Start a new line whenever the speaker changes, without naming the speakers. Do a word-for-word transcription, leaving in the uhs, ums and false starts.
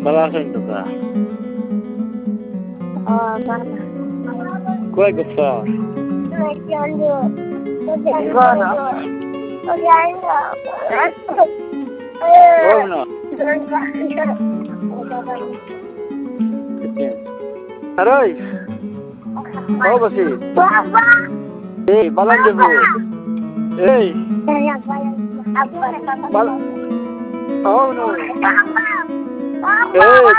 Balasan to ka.
Oh, bana.
Kuai ka pa.
Nagkando. Siguro. Pagano.
Oh no. Aroy. Oh basi.
Papa.
Eh, balan je bu. Eh. Bal. Oh no.
Papa.
Eh.